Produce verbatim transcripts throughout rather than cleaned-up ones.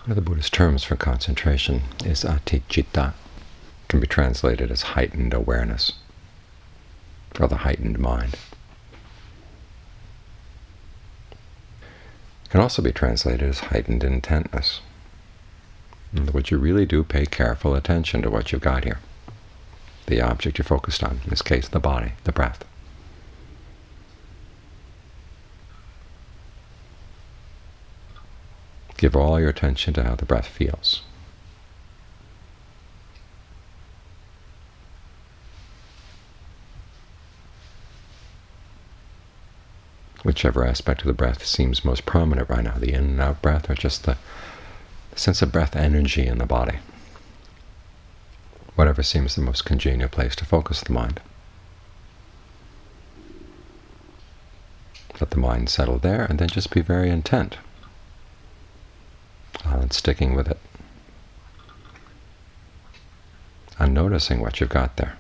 One of the Buddhist terms for concentration is ati-citta. It can be translated as heightened awareness, or the heightened mind. It can also be translated as heightened intentness. In other words, you really do pay careful attention to what you've got here, the object you're focused on, in this case the body, the breath. Give all your attention to how the breath feels. Whichever aspect of the breath seems most prominent right now, the in and out breath, or just the sense of breath energy in the body. Whatever seems the most congenial place to focus the mind. Let the mind settle there, and then just be very intent on sticking with it, on noticing what you've got there.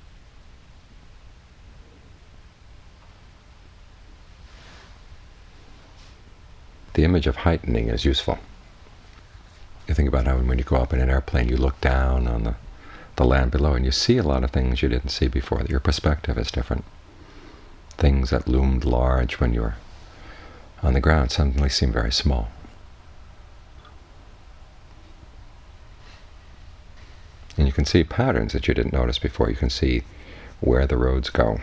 The image of heightening is useful. You think about how when you go up in an airplane, you look down on the, the land below, and you see a lot of things you didn't see before. Your perspective is different. Things that loomed large when you were on the ground suddenly seem very small. And you can see patterns that you didn't notice before. You can see where the roads go.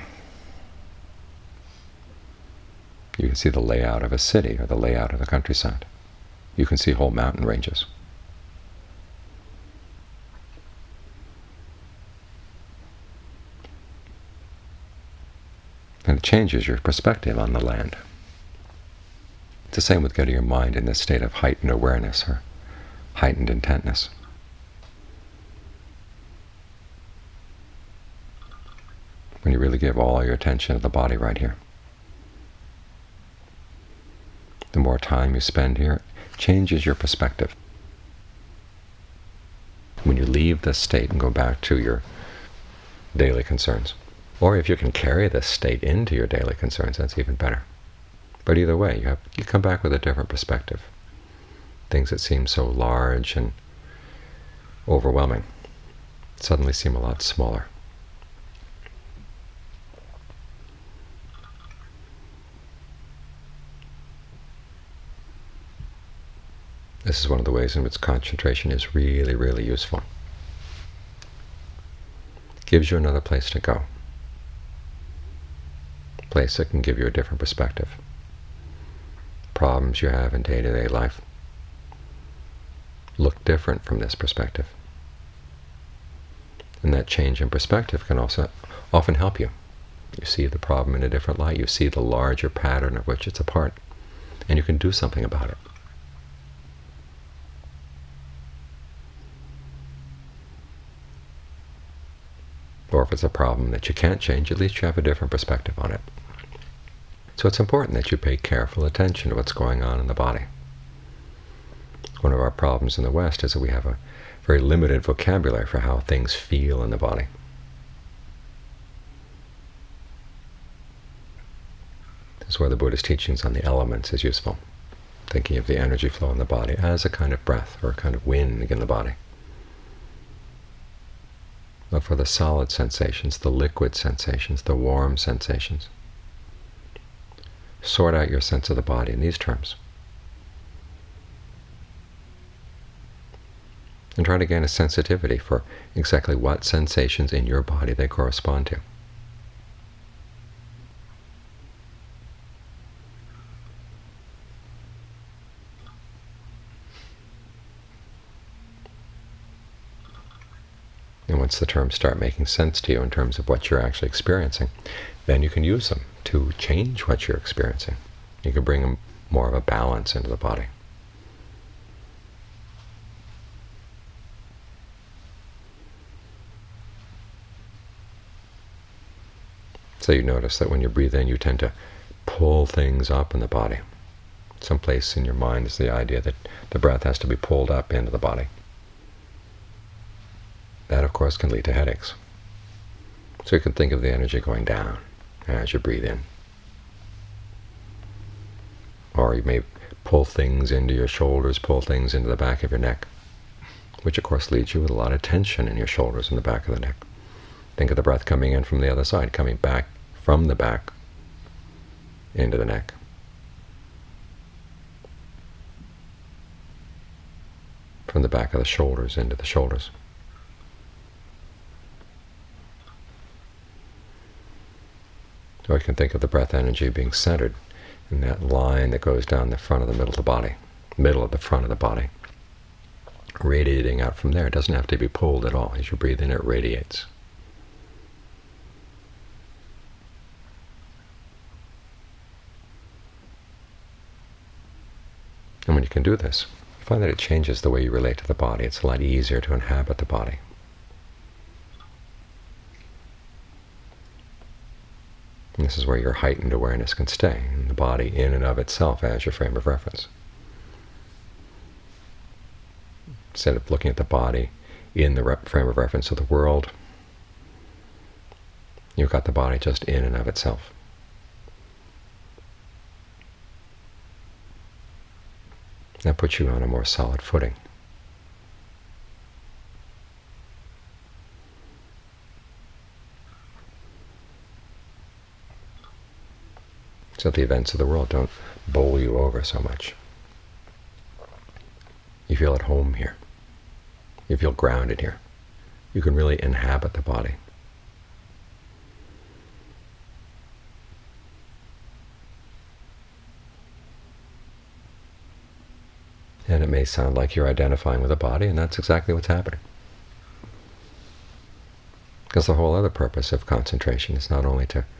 You can see the layout of a city or the layout of the countryside. You can see whole mountain ranges. And it changes your perspective on the land. It's the same with getting your mind in this state of heightened awareness or heightened intentness. When you really give all your attention to the body right here. The more time you spend here, it changes your perspective. When you leave this state and go back to your daily concerns, or if you can carry this state into your daily concerns, that's even better. But either way, you have you come back with a different perspective. Things that seem so large and overwhelming suddenly seem a lot smaller. This is one of the ways in which concentration is really, really useful. It gives you another place to go. A place that can give you a different perspective. Problems you have in day-to-day life look different from this perspective. And that change in perspective can also often help you. You see the problem in a different light. You see the larger pattern of which it's a part. And you can do something about it. Or if it's a problem that you can't change, at least you have a different perspective on it. So it's important that you pay careful attention to what's going on in the body. One of our problems in the West is that we have a very limited vocabulary for how things feel in the body. This is where the Buddhist teachings on the elements is useful, thinking of the energy flow in the body as a kind of breath or a kind of wind in the body. Look for the solid sensations, the liquid sensations, the warm sensations. Sort out your sense of the body in these terms. And try to gain a sensitivity for exactly what sensations in your body they correspond to. And once the terms start making sense to you in terms of what you're actually experiencing, then you can use them to change what you're experiencing. You can bring more of a balance into the body. So you notice that when you breathe in, you tend to pull things up in the body. Someplace in your mind is the idea that the breath has to be pulled up into the body. That, of course, can lead to headaches. So you can think of the energy going down as you breathe in. Or you may pull things into your shoulders, pull things into the back of your neck, which of course leaves you with a lot of tension in your shoulders and the back of the neck. Think of the breath coming in from the other side, coming back from the back into the neck. From the back of the shoulders into the shoulders. Or you can think of the breath energy being centered in that line that goes down the front of the middle of the body, middle of the front of the body, radiating out from there. It doesn't have to be pulled at all. As you breathe in, it radiates. And when you can do this, you find that it changes the way you relate to the body. It's a lot easier to inhabit the body. And this is where your heightened awareness can stay, and the body in and of itself as your frame of reference. Instead of looking at the body in the frame of reference of the world, you've got the body just in and of itself. That puts you on a more solid footing. So the events of the world don't bowl you over so much. You feel at home here. You feel grounded here. You can really inhabit the body. And it may sound like you're identifying with the body, and that's exactly what's happening. Because the whole other purpose of concentration is not only to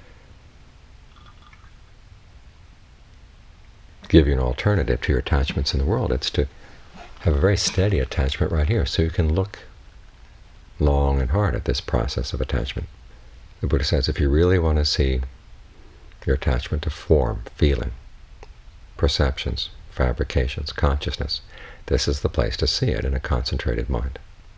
give you an alternative to your attachments in the world, it's to have a very steady attachment right here, so you can look long and hard at this process of attachment. The Buddha says if you really want to see your attachment to form, feeling, perceptions, fabrications, consciousness, this is the place to see it in a concentrated mind.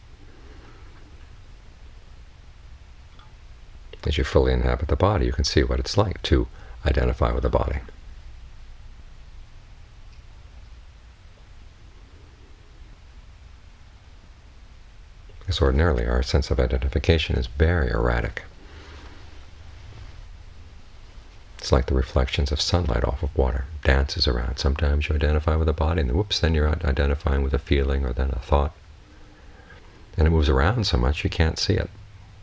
As you fully inhabit the body, you can see what it's like to identify with the body. Because ordinarily our sense of identification is very erratic. It's like the reflections of sunlight off of water. It dances around. Sometimes you identify with a body, and then whoops, then you're identifying with a feeling or then a thought. And it moves around so much you can't see it.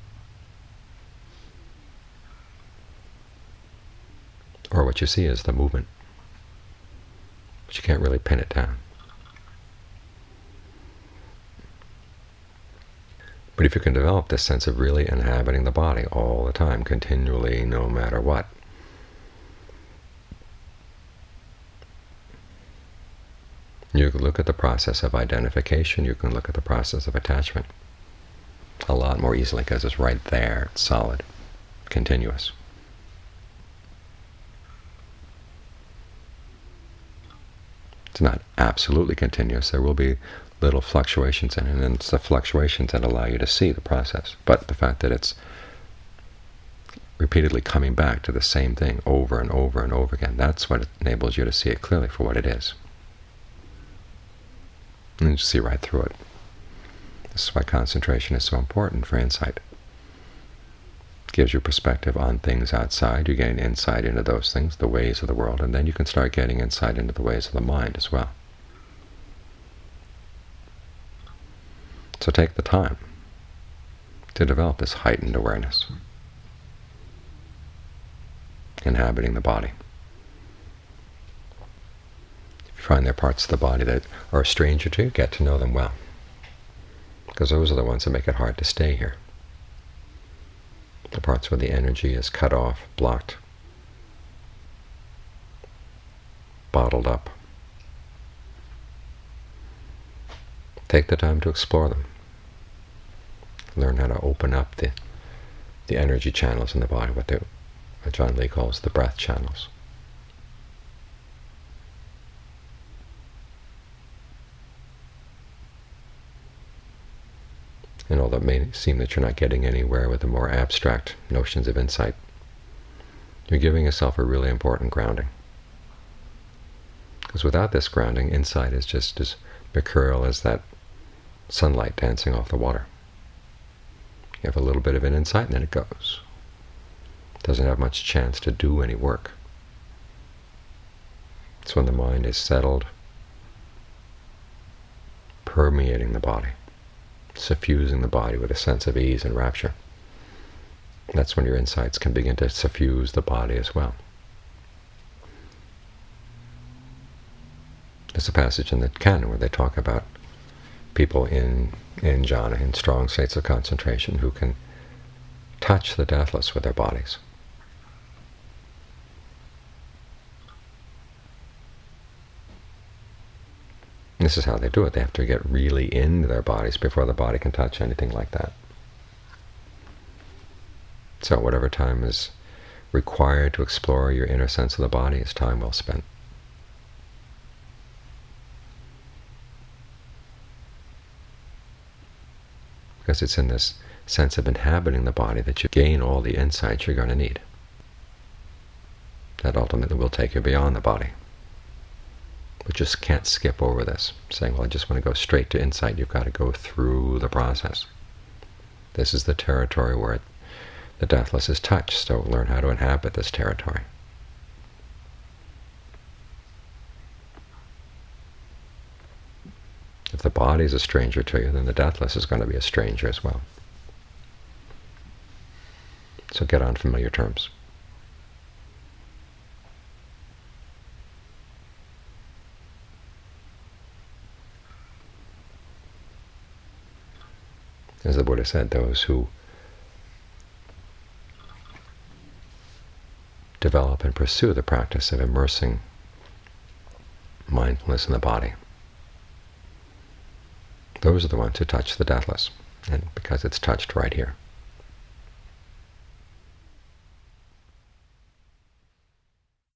Or what you see is the movement, but you can't really pin it down. But if you can develop this sense of really inhabiting the body all the time, continually, no matter what, you can look at the process of identification, you can look at the process of attachment a lot more easily because it's right there, it's solid, continuous. It's not absolutely continuous. There will be little fluctuations in it, and it's the fluctuations that allow you to see the process. But the fact that it's repeatedly coming back to the same thing over and over and over again, that's what enables you to see it clearly for what it is. And you see right through it. This is why concentration is so important for insight. It gives you perspective on things outside. You gain insight into those things, the ways of the world, and then you can start getting insight into the ways of the mind as well. So take the time to develop this heightened awareness, inhabiting the body. If you find there are parts of the body that are a stranger to you, get to know them well, because those are the ones that make it hard to stay here. The parts where the energy is cut off, blocked, bottled up. Take the time to explore them. Learn how to open up the the energy channels in the body, what, the, what John Lee calls the breath channels. And although it may seem that you're not getting anywhere with the more abstract notions of insight, you're giving yourself a really important grounding. Because without this grounding, insight is just as mercurial as that sunlight dancing off the water. You have a little bit of an insight, and then it goes. It doesn't have much chance to do any work. It's when the mind is settled, permeating the body, suffusing the body with a sense of ease and rapture. That's when your insights can begin to suffuse the body as well. There's a passage in the canon where they talk about people in, in jhana, in strong states of concentration, who can touch the deathless with their bodies. This is how they do it. They have to get really into their bodies before the body can touch anything like that. So whatever time is required to explore your inner sense of the body is time well spent. Because it's in this sense of inhabiting the body that you gain all the insights you're going to need. That ultimately will take you beyond the body. But just can't skip over this, saying, well, I just want to go straight to insight. You've got to go through the process. This is the territory where the deathless is touched, so learn how to inhabit this territory. If the body is a stranger to you, then the deathless is going to be a stranger as well. So get on familiar terms. As the Buddha said, those who develop and pursue the practice of immersing mindfulness in the body, those are the ones who touch the deathless, and because it's touched right here.